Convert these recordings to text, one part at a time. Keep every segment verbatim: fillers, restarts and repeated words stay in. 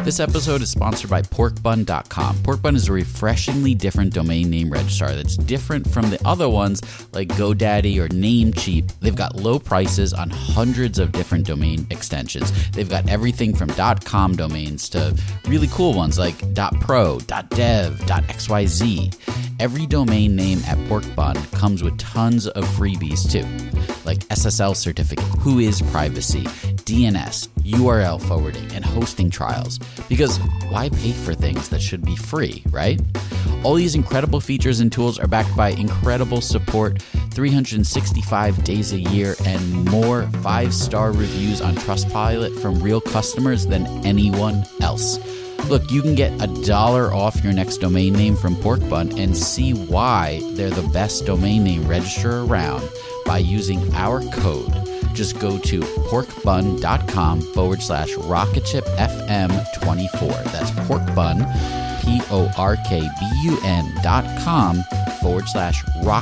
This episode is sponsored by pork bun dot com. Porkbun is a refreshingly different domain name registrar that's different from the other ones like GoDaddy or Namecheap. They've got low prices on hundreds of different domain extensions. They've got everything from .com domains to really cool ones like .pro, .dev, .xyz. Every domain name at Porkbun comes with tons of freebies too, like S S L certificate, who is privacy, D N S, U R L forwarding, and hosting trials. Because why pay for things that should be free, right? All these incredible features and tools are backed by incredible support, three hundred sixty-five days a year, and more five-star reviews on Trustpilot from real customers than anyone else. Look, you can get a dollar off your next domain name from Porkbun and see why they're the best domain name registrar around by using our code. Just go to porkbun.com forward slash rocketshipfm24. That's porkbun, P O R K B U N dot com forward slash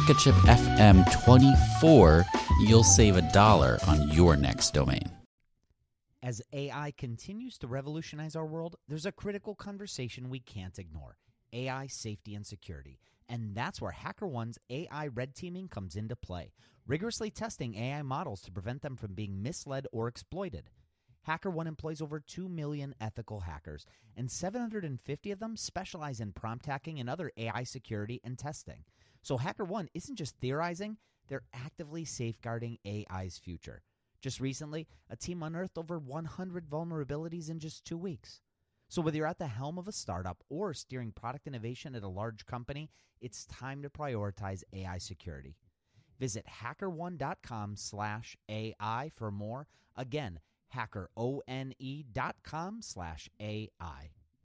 rocketshipfm24. You'll save a dollar on your next domain. As A I continues to revolutionize our world, there's a critical conversation we can't ignore: A I safety and security. And that's where HackerOne's A I red teaming comes into play, rigorously testing A I models to prevent them from being misled or exploited. HackerOne employs over two million ethical hackers, and seven hundred fifty of them specialize in prompt hacking and other A I security and testing. So HackerOne isn't just theorizing, they're actively safeguarding A I's future. Just recently, a team unearthed over one hundred vulnerabilities in just two weeks. So whether you're at the helm of a startup or steering product innovation at a large company, it's time to prioritize A I security. Visit hackerone.com slash AI for more. Again, hackerone.com slash AI.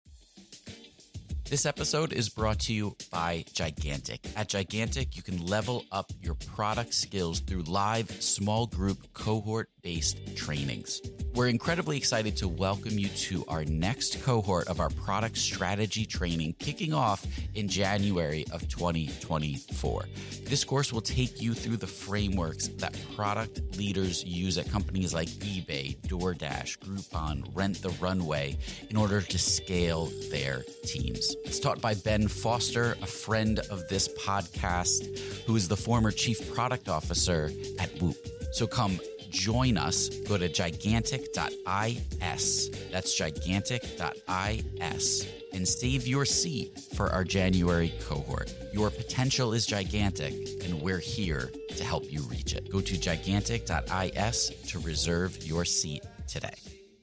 This episode is brought to you by Gigantic. At Gigantic, you can level up your product skills through live, small group, cohort-based trainings. We're incredibly excited to welcome you to our next cohort of our product strategy training, kicking off in January of twenty twenty-four. This course will take you through the frameworks that product leaders use at companies like eBay, DoorDash, Groupon, Rent the Runway in order to scale their teams. It's taught by Ben Foster, a friend of this podcast, who is the former chief product officer at Whoop. So come join us. Go to gigantic dot is. That's gigantic dot is and save your seat for our January cohort. Your potential is gigantic, and we're here to help you reach it. Go to gigantic dot is to reserve your seat today.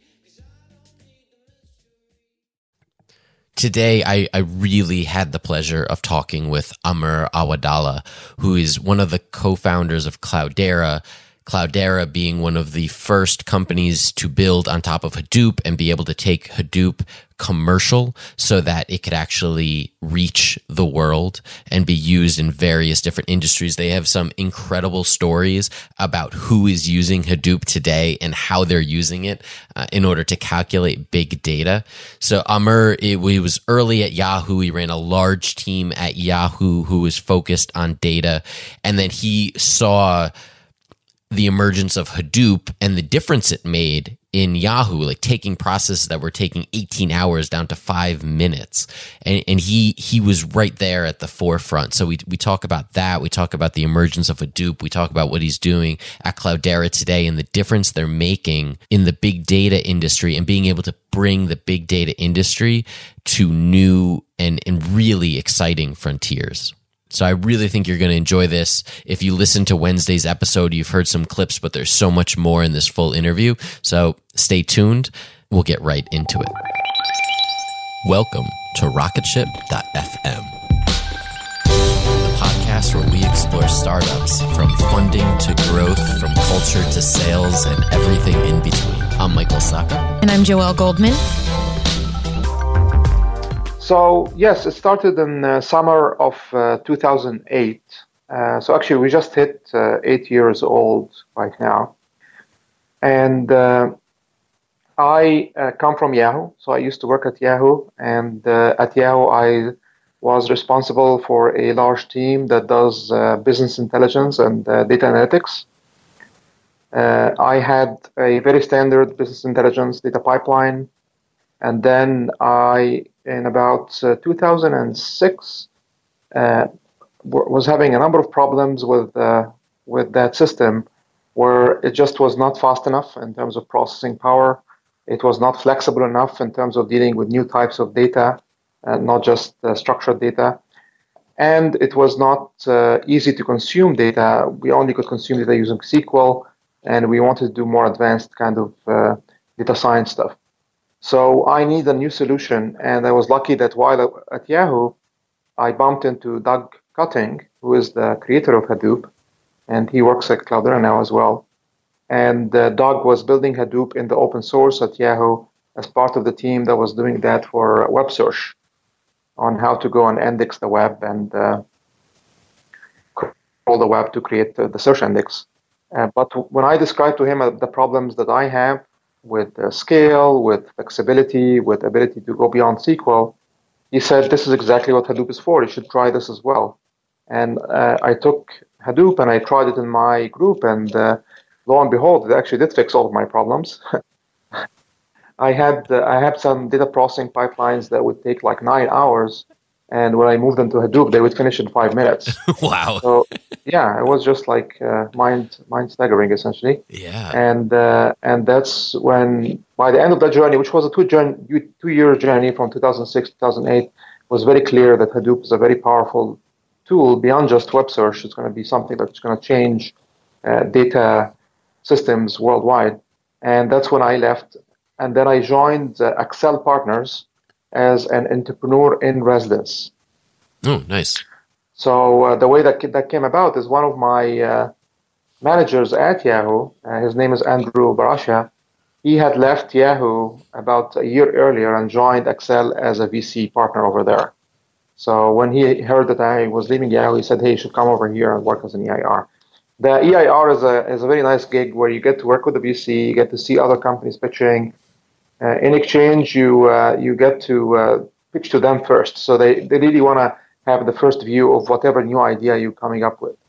Today, I, I really had the pleasure of talking with Amer Awadallah, who is one of the co-founders of Cloudera. Cloudera being one of the first companies to build on top of Hadoop and be able to take Hadoop commercial so that it could actually reach the world and be used in various different industries. They have some incredible stories about who is using Hadoop today and how they're using it uh, in order to calculate big data. So Amer, it, he was early at Yahoo. He ran a large team at Yahoo who was focused on data. And then he saw the emergence of Hadoop and the difference it made in Yahoo, like taking processes that were taking eighteen hours down to five minutes. And, and he he was right there at the forefront. So we we talk about that. We talk about the emergence of Hadoop. We talk about what he's doing at Cloudera today and the difference they're making in the big data industry and being able to bring the big data industry to new and, and really exciting frontiers. So I really think you're going to enjoy this. If you listen to Wednesday's episode, you've heard some clips, but there's so much more in this full interview. So stay tuned. We'll get right into it. Welcome to rocketship dot f m, the podcast where we explore startups from funding to growth, from culture to sales, and everything in between. I'm Michael Sacca. And I'm Joelle Goldman. So yes, it started in uh, summer of uh, two thousand eight. Uh, so actually, we just hit uh, eight years old right now. And uh, I uh, come from Yahoo. So I used to work at Yahoo. And uh, at Yahoo, I was responsible for a large team that does uh, business intelligence and uh, data analytics. Uh, I had a very standard business intelligence data pipeline. And then I, in about uh, two thousand six, uh, w- was having a number of problems with uh, with that system, where it just was not fast enough in terms of processing power. It was not flexible enough in terms of dealing with new types of data, uh, not just uh, structured data. And it was not uh, easy to consume data. We only could consume data using S Q L, and we wanted to do more advanced kind of uh, data science stuff. So I need a new solution, and I was lucky that while at Yahoo, I bumped into Doug Cutting, who is the creator of Hadoop, and he works at Cloudera now as well. And uh, Doug was building Hadoop in the open source at Yahoo as part of the team that was doing that for web search, on how to go and index the web and uh, crawl the web to create the, the search index. Uh, but when I described to him uh, the problems that I have with uh, scale, with flexibility, with ability to go beyond S Q L, he said, this is exactly what Hadoop is for. You should try this as well. And uh, I took Hadoop and I tried it in my group, and uh, lo and behold, it actually did fix all of my problems. I had uh, I had some data processing pipelines that would take like nine hours, and when I moved them to Hadoop, they would finish in five minutes. Wow. So yeah, it was just like uh, mind mind staggering essentially. Yeah. And uh, and that's when, by the end of that journey, which was a two journey, two year journey from two thousand six to two thousand eight, was very clear that Hadoop is a very powerful tool beyond just web search. It's going to be something that's going to change uh, data systems worldwide. And that's when I left. And then I joined uh, Accel Partners as an entrepreneur in residence. Oh, nice. So uh, the way that that came about is one of my uh, managers at Yahoo, uh, his name is Andrew Barasha. He had left Yahoo about a year earlier and joined Accel as a V C partner over there. So when he heard that I was leaving Yahoo, he said, hey, you should come over here and work as an E I R. The E I R is a is a very nice gig where you get to work with the V C, you get to see other companies pitching. Uh, in exchange, you uh, you get to uh, pitch to them first. So they, they really want to have the first view of whatever new idea you're coming up with,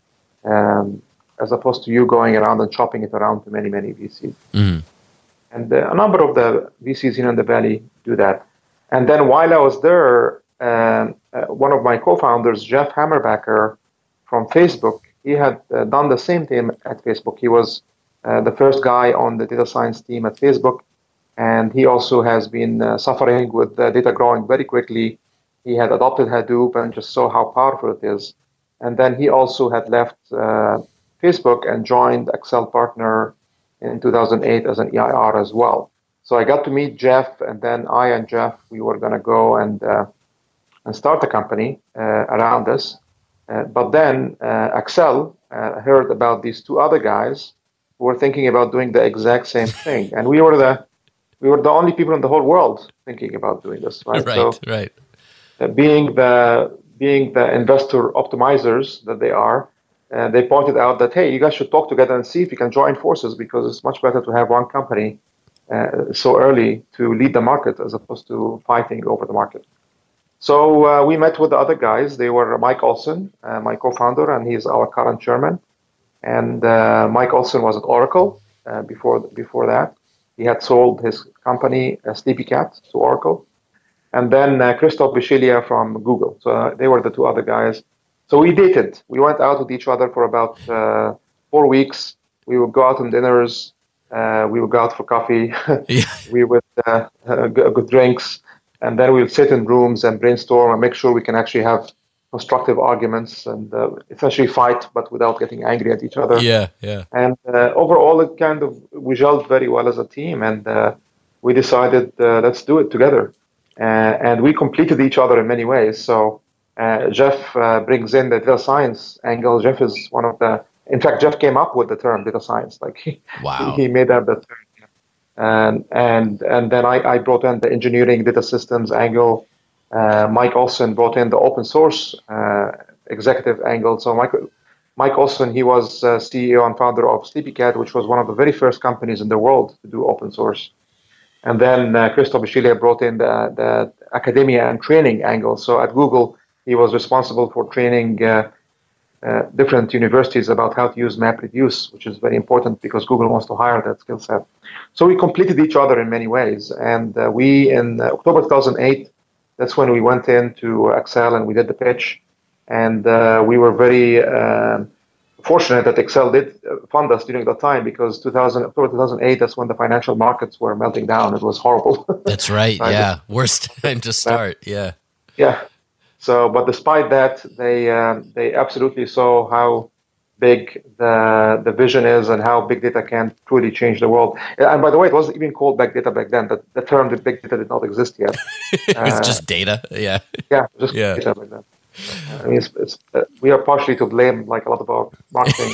um, as opposed to you going around and chopping it around to many, many V Cs. Mm. And uh, a number of the V Cs here in the Valley do that. And then while I was there, uh, uh, one of my co-founders, Jeff Hammerbacker from Facebook, he had uh, done the same thing at Facebook. He was uh, the first guy on the data science team at Facebook. And he also has been uh, suffering with uh, data growing very quickly. He had adopted Hadoop and just saw how powerful it is. And then he also had left uh, Facebook and joined Accel Partner in two thousand eight as an E I R as well. So I got to meet Jeff, and then I and Jeff, we were going to go and uh, and start a company uh, around this. Uh, but then uh, Accel uh, heard about these two other guys who were thinking about doing the exact same thing. And we were the We were the only people in the whole world thinking about doing this, right? Right, so, right. Uh, being the being the investor optimizers that they are, uh, they pointed out that, hey, you guys should talk together and see if you can join forces, because it's much better to have one company uh, so early to lead the market as opposed to fighting over the market. So uh, we met with the other guys. They were Mike Olson, uh, my co-founder, and he's our current chairman. And uh, Mike Olson was at Oracle uh, before before that. He had sold his company, uh, Sleepycat, to Oracle. And then uh, Christoph Bisceglia from Google. So uh, they were the two other guys. So we dated. We went out with each other for about uh, four weeks. We would go out on dinners. Uh, we would go out for coffee. Yeah. We would uh, uh, go, go drinks. And then we would sit in rooms and brainstorm and make sure we can actually have constructive arguments and uh, essentially fight, but without getting angry at each other. Yeah, yeah. And uh, overall, it kind of, we gelled very well as a team, and uh, we decided, uh, let's do it together. Uh, and we completed each other in many ways. So uh, Jeff uh, brings in the data science angle. Jeff is one of the, in fact, Jeff came up with the term data science. Like he, Wow. he made up the term. And, and, and then I, I brought in the engineering data systems angle. Uh, Mike Olson brought in the open source uh, executive angle. So Mike, Mike Olson, he was uh, C E O and founder of Sleepycat, which was one of the very first companies in the world to do open source. And then uh, Christoph Bisceglia brought in the, the academia and training angle. So at Google, he was responsible for training uh, uh, different universities about how to use MapReduce, which is very important because Google wants to hire that skill set. So we completed each other in many ways. And uh, we, in uh, October two thousand eight, that's when we went into Excel and we did the pitch. And uh, we were very uh, fortunate that Excel did fund us during that time because two thousand, October two thousand eight, that's when the financial markets were melting down. It was horrible. That's right. right? Yeah. Worst time to start. Yeah. Yeah. So, but despite that, they um, they absolutely saw how big the the vision is and how big data can truly change the world. And by the way, it wasn't even called big data back then. The, the term the big data did not exist yet. It was uh, just data. Yeah. Yeah, just yeah. data back then. I mean, it's, it's, uh, we are partially to blame, like a lot of our marketing.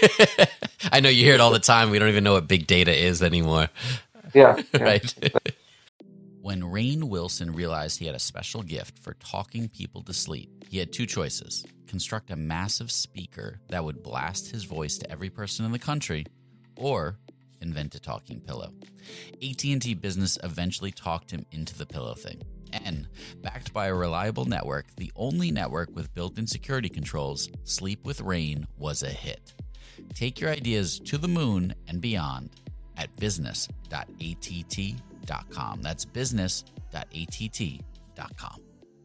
I know you hear it all the time. We don't even know what big data is anymore. Yeah. yeah. Right. When Rainn Wilson realized he had a special gift for talking people to sleep, he had two choices: construct a massive speaker that would blast his voice to every person in the country, or invent a talking pillow. A T and T Business eventually talked him into the pillow thing. And, backed by a reliable network, the only network with built-in security controls, Sleep with Rainn was a hit. Take your ideas to the moon and beyond at business dot A T T dot com. That's business dot A T T dot com.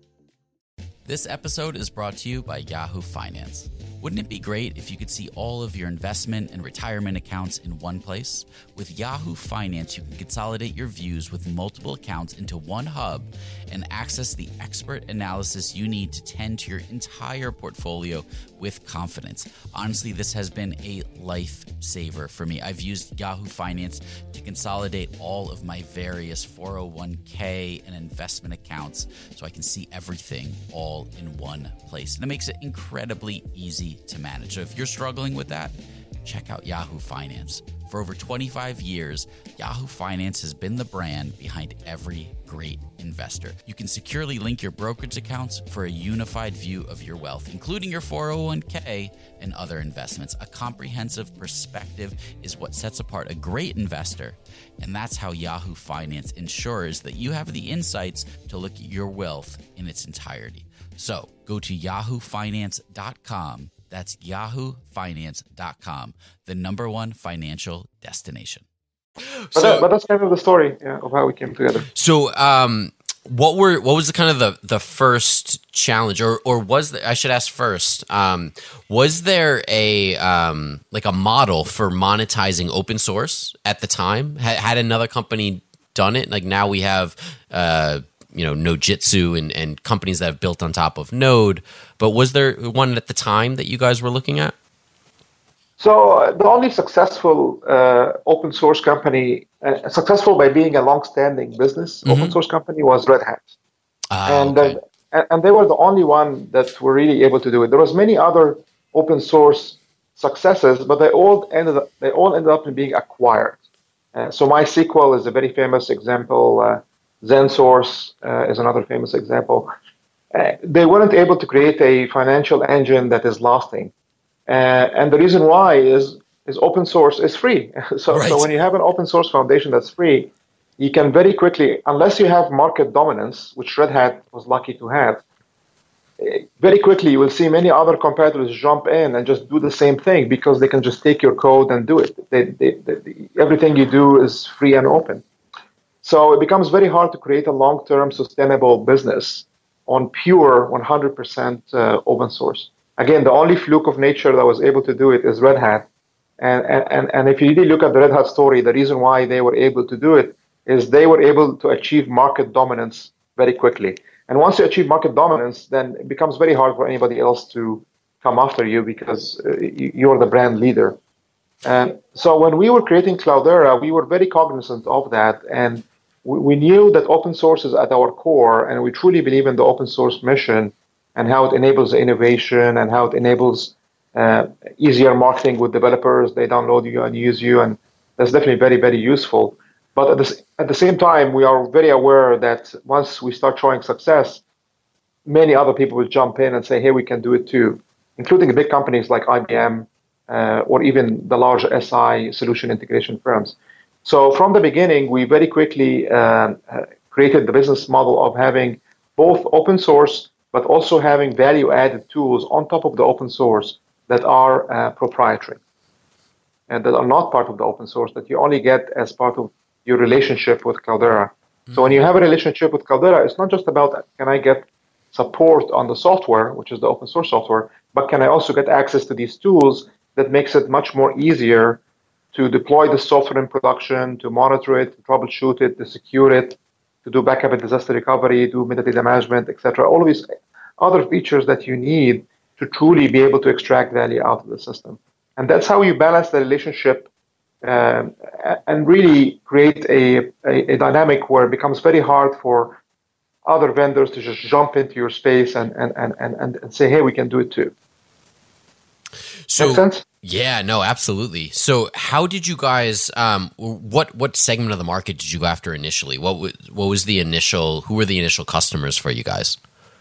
This episode is brought to you by Yahoo Finance. Wouldn't it be great if you could see all of your investment and retirement accounts in one place? With Yahoo Finance, you can consolidate your views with multiple accounts into one hub and access the expert analysis you need to tend to your entire portfolio with confidence. Honestly, this has been a lifesaver for me. I've used Yahoo Finance to consolidate all of my various four oh one k and investment accounts so I can see everything all in one place. And it makes it incredibly easy to manage. So if you're struggling with that, check out Yahoo Finance. For over twenty-five years, Yahoo Finance has been the brand behind every great investor. You can securely link your brokerage accounts for a unified view of your wealth, including your four oh one k and other investments. A comprehensive perspective is what sets apart a great investor, and that's how Yahoo Finance ensures that you have the insights to look at your wealth in its entirety. So go to yahoo finance dot com. That's yahoo finance dot com, the number one financial destination. But, So, that, but that's kind of the story yeah, of how we came together. so um, what were what was the kind of the, the first challenge, or or was there, I should ask first, um, was there a um, like a model for monetizing open source at the time? Had, had another company done it? Like now we have uh, you know, Nodejitsu and, and companies that have built on top of Node. But was there one at the time that you guys were looking at? So uh, the only successful uh, open source company, uh, successful by being a long-standing business mm-hmm. open source company, was Red Hat. Ah, and, okay. uh, and they were the only one that were really able to do it. There was many other open source successes, but they all ended up, they all ended up in being acquired. Uh, so MySQL is a very famous example. Uh, ZenSource uh, is another famous example. Uh, they weren't able to create a financial engine that is lasting. Uh, and the reason why is is open source is free. so, right. so when you have an open source foundation that's free, you can very quickly, unless you have market dominance, which Red Hat was lucky to have, very quickly you will see many other competitors jump in and just do the same thing because they can just take your code and do it. They, they, they, everything you do is free and open. So it becomes very hard to create a long-term sustainable business on pure one hundred percent uh, open source. Again, the only fluke of nature that was able to do it is Red Hat. And, and, and if you really look at the Red Hat story, the reason why they were able to do it is they were able to achieve market dominance very quickly. And once you achieve market dominance, then it becomes very hard for anybody else to come after you because uh, you're the brand leader. And so when we were creating Cloudera, we were very cognizant of that. And we, we knew that open source is at our core, and we truly believe in the open source mission and how it enables innovation and how it enables uh, easier marketing with developers. They download you and use you, and that's definitely very, very useful. But at the, at the same time, we are very aware that once we start showing success, many other people will jump in and say, hey, we can do it too, including big companies like I B M uh, or even the large S I solution integration firms. So from the beginning, we very quickly uh, uh, created the business model of having both open source, but also having value-added tools on top of the open source that are uh, proprietary and that are not part of the open source, that you only get as part of your relationship with Cloudera. Mm-hmm. So when you have a relationship with Cloudera, it's not just about, can I get support on the software, which is the open source software, but can I also get access to these tools that makes it much more easier to deploy the software in production, to monitor it, to troubleshoot it, to secure it, to do backup and disaster recovery, do metadata management, et cetera. All of these other features that you need to truly be able to extract value out of the system. And that's how you balance the relationship um, and really create a, a, a dynamic where it becomes very hard for other vendors to just jump into your space and, and, and, and, and say, hey, we can do it too. So, Make sense? Yeah, no, absolutely. So how did you guys, um, what what segment of the market did you go after initially? What was, what was the initial, who were the initial customers for you guys?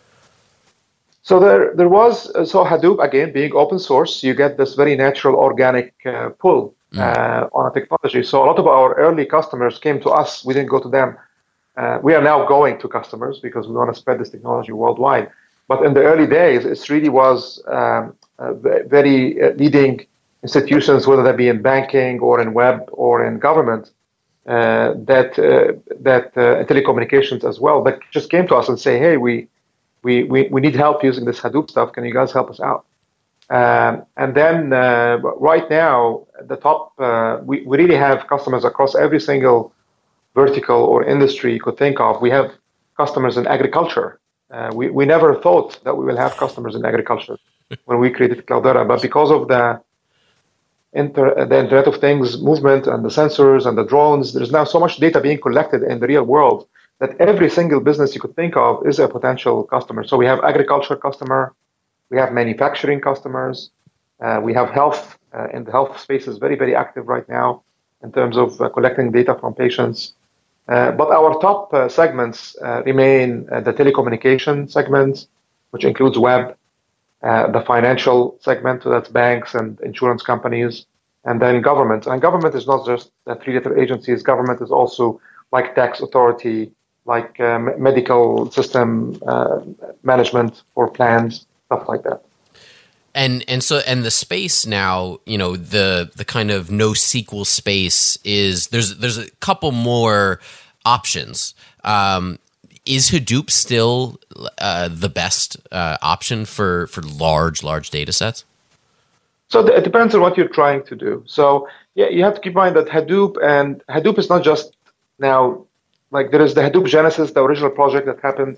So there there was, so Hadoop, again, being open source, you get this very natural organic uh, pull uh, mm. on a technology. So a lot of our early customers came to us. We didn't go to them. Uh, we are now going to customers because we want to spread this technology worldwide. But in the early days, it really was um, uh, very uh, leading institutions, whether that be in banking or in web or in government, uh, that uh, that uh, telecommunications as well, that just came to us and say, hey, we we we, we need help using this Hadoop stuff. Can you guys help us out? Um, and then uh, right now, the top, uh, we, we really have customers across every single vertical or industry you could think of. We have customers in agriculture. Uh, we, we never thought that we will have customers in agriculture when we created Cloudera, but because of the Inter, the Internet of Things movement and the sensors and the drones, there's now so much data being collected in the real world that every single business you could think of is a potential customer. So we have agriculture customer, we have manufacturing customers, uh, we have health, uh, and the health space is very, very active right now in terms of uh, collecting data from patients. Uh, but our top uh, segments uh, remain uh, the telecommunication segment, which includes web, Uh, the financial segment, so that's banks and insurance companies, and then government. And government is not just the three-letter agencies. Government is also like tax authority, like um, medical system uh, management for plans, stuff like that. And and so and the space now, you know, the the kind of NoSQL space is there's there's a couple more options. Um, Is Hadoop still uh, the best uh, option for, for large, large data sets? So it depends on what you're trying to do. So yeah, you have to keep in mind that Hadoop and Hadoop is not just now, like there is the Hadoop Genesis, the original project that happened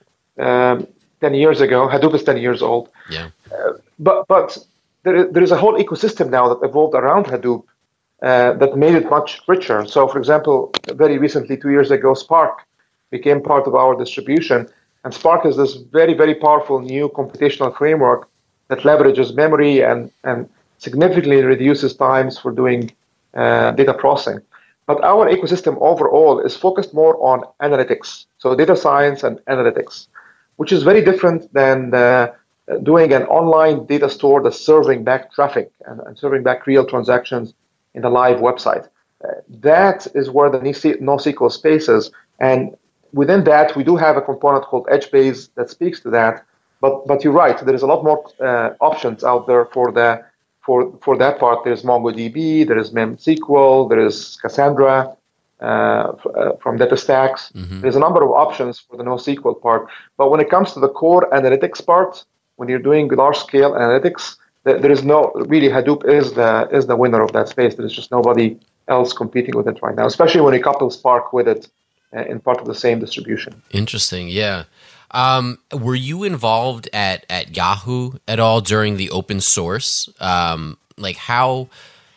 um, ten years ago. Hadoop is ten years old. Yeah. Uh, but but there is, there is a whole ecosystem now that evolved around Hadoop uh, that made it much richer. So for example, very recently, two years ago, Spark became part of our distribution. And Spark is this very, very powerful new computational framework that leverages memory and, and significantly reduces times for doing uh, data processing. But our ecosystem overall is focused more on analytics, so data science and analytics, which is very different than uh, doing an online data store that's serving back traffic and, and serving back real transactions in a live website. Uh, that is where the NoSQL space is. And within that, we do have a component called EdgeBase that speaks to that. But but you're right. There is a lot more uh, options out there for the for for that part. There's MongoDB, there is MemSQL, there is Cassandra uh, f- uh, from DataStax. Mm-hmm. There's a number of options for the NoSQL part. But when it comes to the core analytics part, when you're doing large-scale analytics, th- there is no really Hadoop is the is the winner of that space. There's just nobody else competing with it right now, especially when you couple Spark with it uh, in part of the same distribution. Interesting, yeah. Um, were you involved at, at Yahoo at all during the open source? Um, like how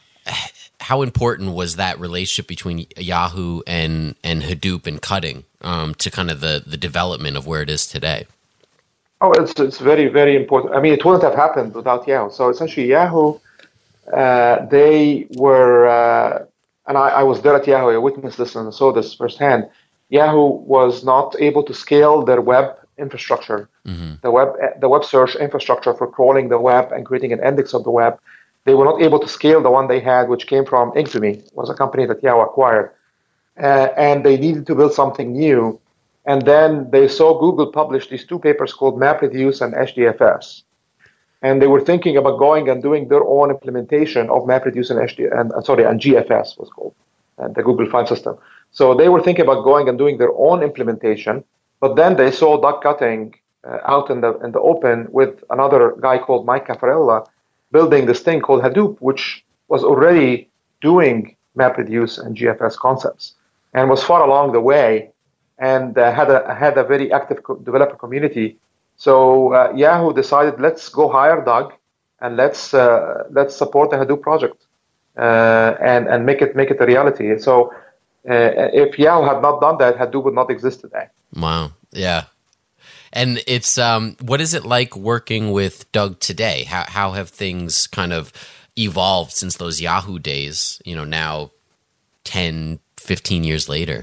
how important was that relationship between Yahoo and, and Hadoop and Cutting um, to kind of the, the development of where it is today? Oh, it's it's very, very important. I mean, it wouldn't have happened without Yahoo. So essentially, Yahoo, uh, they were, uh, and I, I was there at Yahoo. I witnessed this and saw this firsthand. Yahoo was not able to scale their web infrastructure, mm-hmm. the web the web search infrastructure for crawling the web and creating an index of the web. They were not able to scale the one they had, which came from Inktomi, was a company that Yahoo acquired. Uh, and they needed to build something new. And then they saw Google publish these two papers called MapReduce and H D F S. and they were thinking about going and doing their own implementation of MapReduce and H D and uh, sorry and G F S was called, uh, the Google File System. So they were thinking about going and doing their own implementation, but then they saw Doug Cutting uh, out in the in the open with another guy called Mike Caffarella building this thing called Hadoop, which was already doing MapReduce and G F S concepts and was far along the way, and uh, had a had a very active co- developer community. So uh, Yahoo decided, let's go hire Doug and let's uh, let's support the Hadoop project uh, and and make it make it a reality. So uh, if Yahoo had not done that, Hadoop would not exist today. Wow. Yeah. And it's um, what is it like working with Doug today? How how have things kind of evolved since those Yahoo days? You know, now ten, fifteen years later.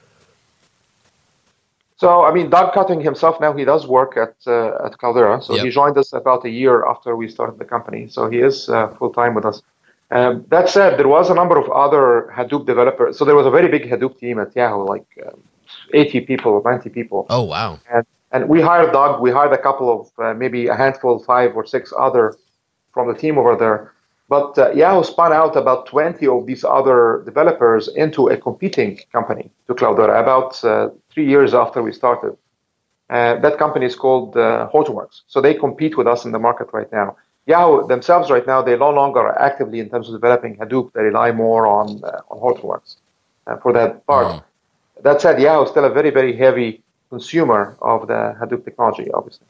So, I mean, Doug Cutting himself now, he does work at uh, at Cloudera. So Yep. he joined us about a year after we started the company. So he is uh, full time with us. Um, that said, there was a number of other Hadoop developers. So there was a very big Hadoop team at Yahoo, like um, eighty people, ninety people. Oh, wow. And, and we hired Doug. We hired a couple of, uh, maybe a handful, five or six other from the team over there. But uh, Yahoo spun out about twenty of these other developers into a competing company to Cloudera about uh, three years after we started. Uh, that company is called uh, Hortonworks. So they compete with us in the market right now. Yahoo themselves right now, they no longer are actively in terms of developing Hadoop. They rely more on uh, on Hortonworks uh, for that part. Mm. That said, Yahoo is still a very, very heavy consumer of the Hadoop technology, obviously.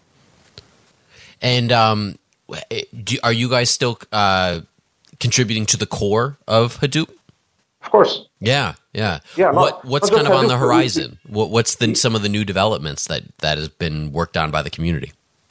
And um, do, are you guys still uh, contributing to the core of Hadoop? Of course. Yeah, yeah. Yeah, not- what what's not kind just of on the Hadoop, but we- horizon? What, what's the some of the new developments that that has been worked on by the community?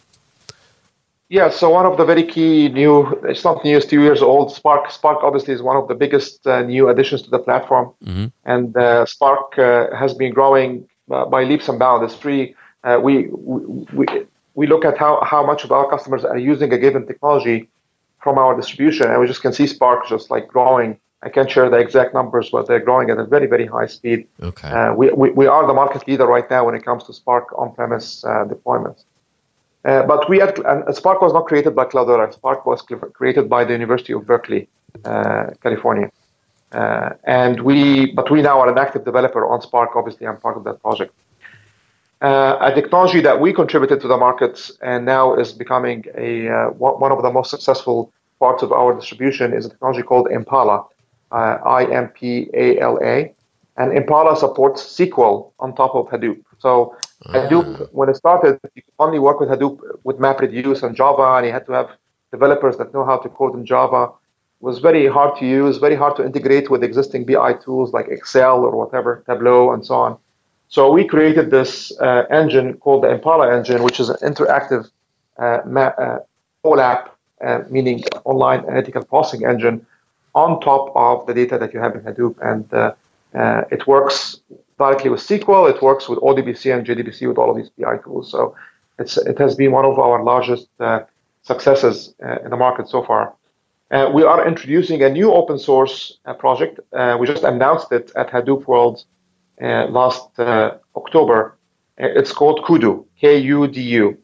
Yeah, so one of the very key new, it's not new, it's two years old, Spark. Spark obviously is one of the biggest uh, new additions to the platform. Mm-hmm. And uh, Spark uh, has been growing uh, by leaps and bounds. It's free. Uh, we, we, we look at how, how much of our customers are using a given technology from our distribution, and we just can see Spark just like growing. I can't share the exact numbers, but they're growing at a very, very high speed. Okay. Uh, we, we, we are the market leader right now when it comes to Spark on-premise uh, deployments. Uh, but we had, and Spark was not created by Cloudera. Spark was created by the University of Berkeley, uh, California. Uh, and we, but we now are an active developer on Spark. Obviously, I'm part of that project. Uh, a technology that we contributed to the markets and now is becoming a uh, one of the most successful parts of our distribution is a technology called Impala, uh, I M P A L A. And Impala supports S Q L on top of Hadoop. So Hadoop, when it started, you could only work with Hadoop with MapReduce and Java, and you had to have developers that know how to code in Java. It was very hard to use, very hard to integrate with existing B I tools like Excel or whatever, Tableau and so on. So we created this uh, engine called the Impala engine, which is an interactive uh, ma- uh, OLAP, uh, meaning online analytical processing engine, on top of the data that you have in Hadoop. And uh, uh, it works directly with S Q L. It works with O D B C and J D B C with all of these B I tools. So it's, it has been one of our largest uh, successes uh, in the market so far. Uh, we are introducing a new open source uh, project. Uh, we just announced it at Hadoop World uh, last uh, October. Uh, it's called Kudu, K U D U.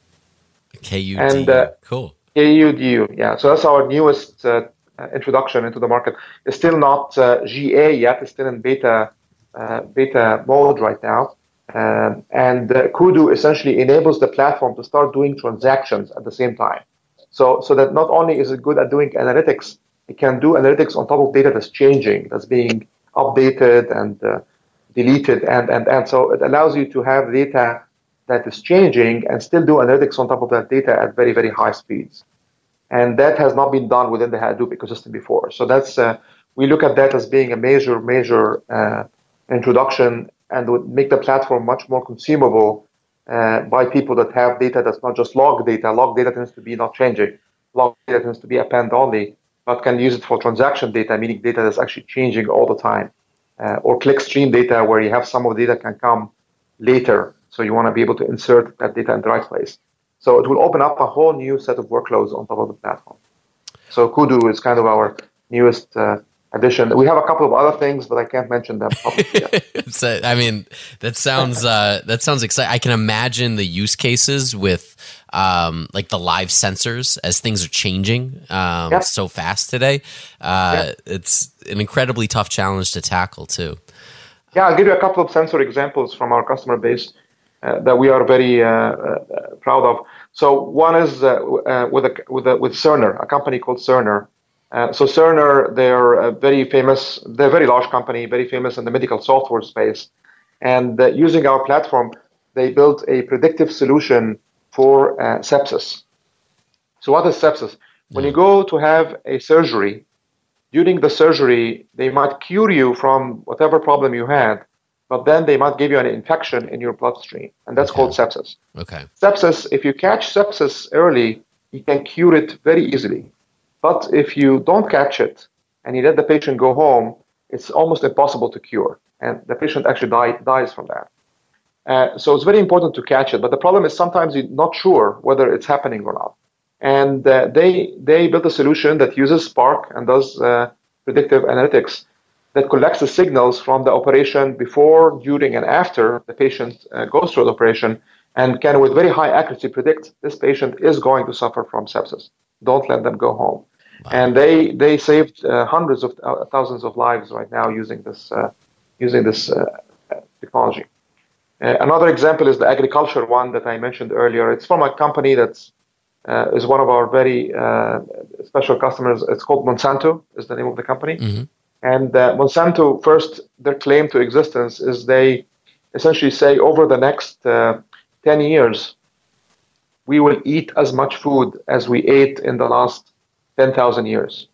K U D U. And, uh, cool. K U D U, yeah. So that's our newest uh, introduction into the market. It's still not uh, G A yet. It's still in beta uh, beta mode right now. Um, and uh, Kudu essentially enables the platform to start doing transactions at the same time. So, so that not only is it good at doing analytics, it can do analytics on top of data that's changing, that's being updated and uh, deleted, and, and, and so it allows you to have data that is changing and still do analytics on top of that data at very, very high speeds. And that has not been done within the Hadoop ecosystem before. So that's uh, we look at that as being a major, major uh, introduction, and would make the platform much more consumable uh, by people that have data that's not just log data. Log data tends to be not changing. Log data tends to be append only, but can use it for transaction data, meaning data that's actually changing all the time. Uh, or clickstream data, where you have some of the data can come later. So you want to be able to insert that data in the right place. So it will open up a whole new set of workloads on top of the platform. So Kudu is kind of our newest uh, addition. We have a couple of other things, but I can't mention them publicly yet. So, I mean, that sounds uh, that sounds exciting. I can imagine the use cases with um, like the live sensors as things are changing um, yep. so fast today. Uh, yep. It's an incredibly tough challenge to tackle too. Yeah, I'll give you a couple of sensor examples from our customer base uh, that we are very uh, uh, proud of. So one is uh, uh, with a, with a, with Cerner, a company called Cerner. Uh, so Cerner, they're a very famous, they're a very large company, very famous in the medical software space. And uh, using our platform, they built a predictive solution for uh, sepsis. So what is sepsis? When you go to have a surgery, during the surgery, they might cure you from whatever problem you had, but then they might give you an infection in your bloodstream, and that's okay. called sepsis. Okay. Sepsis, if you catch sepsis early, you can cure it very easily. But if you don't catch it and you let the patient go home, it's almost impossible to cure. And the patient actually die, dies from that. Uh, so it's very important to catch it. But the problem is sometimes you're not sure whether it's happening or not. And uh, they they built a solution that uses Spark and does uh, predictive analytics that collects the signals from the operation before, during, and after the patient uh, goes through the operation and can, with very high accuracy, predict this patient is going to suffer from sepsis. Don't let them go home. Wow. And they they saved uh, hundreds of uh, thousands of lives right now using this uh, using this uh, technology. Uh, another example is the agriculture one that I mentioned earlier. It's from a company that's uh, is one of our very uh, special customers. It's called Monsanto, is the name of the company. Mm-hmm. And uh, Monsanto, first, their claim to existence is they essentially say over the next uh, ten years, we will eat as much food as we ate in the last ten thousand years.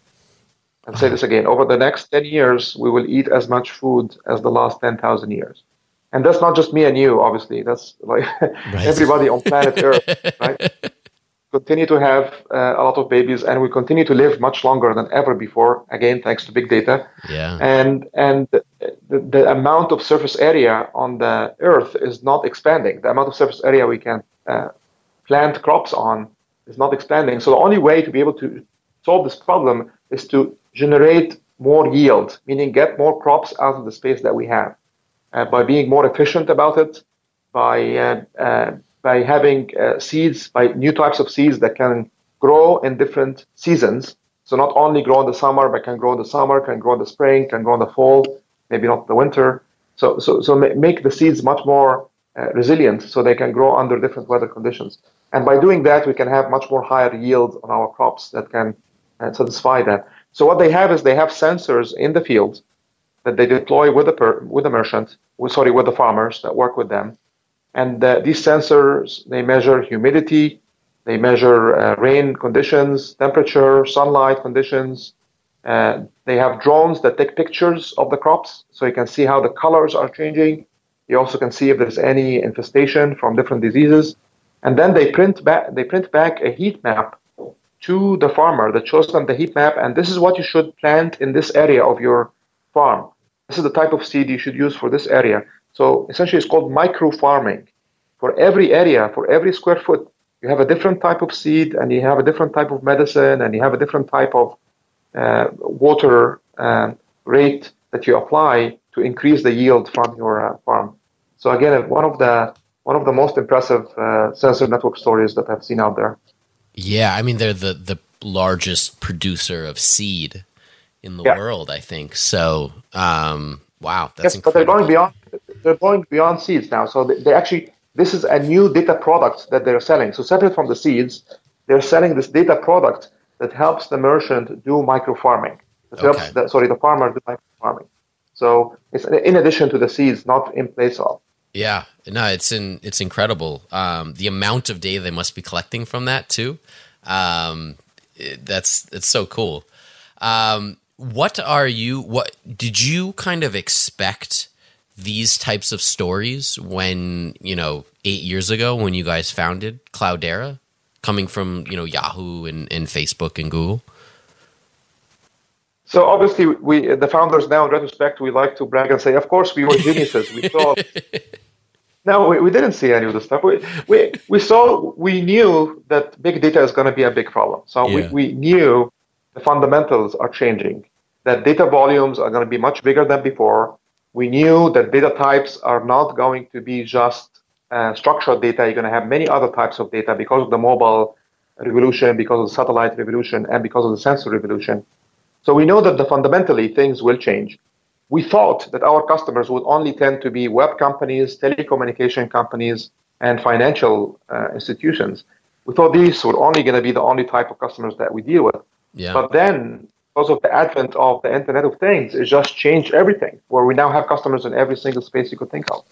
I'll say this again. Over the next ten years, we will eat as much food as the last ten thousand years. And that's not just me and you, obviously. That's like right. everybody on planet Earth, right? Continue to have uh, a lot of babies, and we continue to live much longer than ever before, again, thanks to big data. Yeah. And and the, the amount of surface area on the Earth is not expanding. The amount of surface area we can uh, plant crops on is not expanding. So the only way to be able to solve this problem is to generate more yield, meaning get more crops out of the space that we have, uh, by being more efficient about it, by uh, uh, by having uh, seeds, by new types of seeds that can grow in different seasons. So not only grow in the summer, but can grow in the summer, can grow in the spring, can grow in the fall, maybe not the winter. So so so make the seeds much more uh, resilient, so they can grow under different weather conditions. And by doing that, we can have much more higher yield on our crops that can uh, satisfy that. So what they have is they have sensors in the field that they deploy with the per, with the merchant, with, sorry, with the farmers that work with them. And uh, these sensors, they measure humidity, they measure uh, rain conditions, temperature, sunlight conditions. Uh, they have drones that take pictures of the crops, so you can see how the colors are changing. You also can see if there's any infestation from different diseases. And then they print back they print back a heat map to the farmer that shows them the heat map, and this is what you should plant in this area of your farm. This is the type of seed you should use for this area. So essentially it's called micro farming. For every area, for every square foot, you have a different type of seed, and you have a different type of medicine, and you have a different type of uh, water uh, rate that you apply to increase the yield from your uh, farm. So again, one of the one of the most impressive uh, sensor network stories that I've seen out there. Yeah, I mean, they're the, the largest producer of seed in the yeah. world, I think. So, um, wow, that's yes, incredible. But they're going beyond. They're going beyond seeds now. So they, they actually, this is a new data product that they're selling. So separate from the seeds, they're selling this data product that helps the merchant do micro farming. That okay. helps the, sorry, the farmer do micro farming. So it's in addition to the seeds, not in place of. Yeah, no, it's in it's incredible. Um, the amount of data they must be collecting from that too. Um, it, that's it's so cool. Um, what are you? What did you kind of expect these types of stories when, you know, eight years ago when you guys founded Cloudera, coming from, you know, Yahoo and, and Facebook and Google? So obviously, we the founders now, in retrospect, we like to brag and say, of course, we were geniuses. We saw. No, we, we didn't see any of the stuff. We we we saw. We knew that big data is going to be a big problem. So yeah. we, we knew the fundamentals are changing. that data volumes are going to be much bigger than before. We knew that data types are not going to be just uh, structured data. You're going to have many other types of data because of the mobile revolution, because of the satellite revolution, and because of the sensor revolution. So we know that the fundamentally things will change. We thought that our customers would only tend to be web companies, telecommunication companies, and financial uh, institutions. We thought these were only going to be the only type of customers that we deal with. Yeah. But then, because of the advent of the Internet of Things, it just changed everything, where we now have customers in every single space you could think of.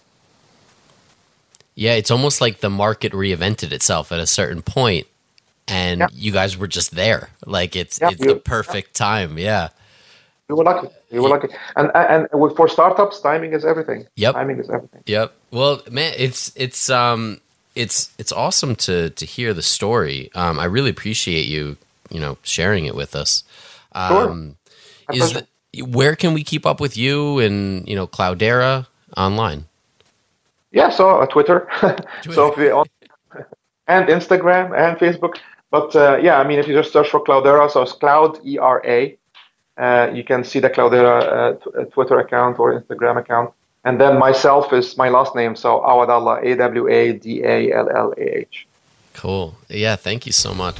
Yeah, it's almost like the market reinvented itself at a certain point, and yeah. you guys were just there. Like it's yeah, it's we, the perfect yeah. time. Yeah. We were lucky. We were lucky. And and for startups, timing is everything. Yep. Timing is everything. Yep. Well, man, it's it's um it's it's awesome to to hear the story. Um, I really appreciate you, you know, sharing it with us. Um, sure. Is the, where can we keep up with you and, you know, Cloudera online? Yeah, so uh, Twitter. Twitter. So if we on, and Instagram and Facebook. But uh, yeah, I mean, if you just search for Cloudera, so it's Cloud E R A. Uh, you can see the Cloudera uh, t- Twitter account or Instagram account. And then myself is my last name, so Awadallah, A W A D A L L A H. Cool. Yeah, thank you so much.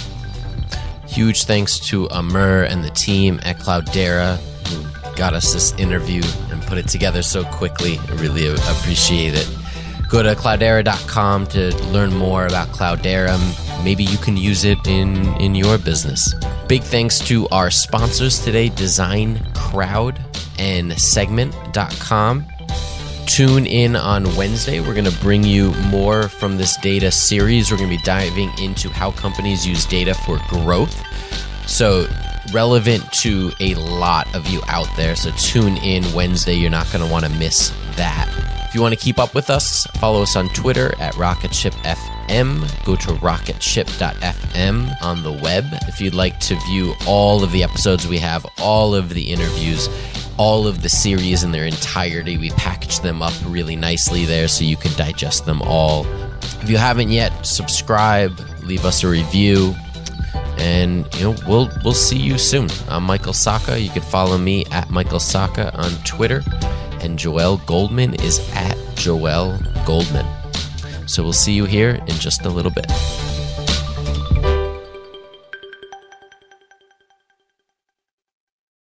Huge thanks to Amer and the team at Cloudera who got us this interview and put it together so quickly. I really appreciate it. Go to cloudera dot com to learn more about Cloudera. Maybe you can use it in, in your business. Big thanks to our sponsors today, Design Crowd and Segment dot com. Tune in on Wednesday. We're going to bring you more from this data series. We're going to be diving into how companies use data for growth. So relevant to a lot of you out there. So tune in Wednesday. You're not going to want to miss that. If you want to keep up with us, follow us on Twitter at Rocketship F M. Go to rocketship dot f m on the web. If you'd like to view all of the episodes we have, all of the interviews, all of the series in their entirety, we package them up really nicely there so you can digest them all. If you haven't yet, subscribe, leave us a review, and you know we'll we'll see you soon. I'm Michael Sacca. You can follow me at Michael Sacca on Twitter. And Joel Goldman is at Joel Goldman. So we'll see you here in just a little bit.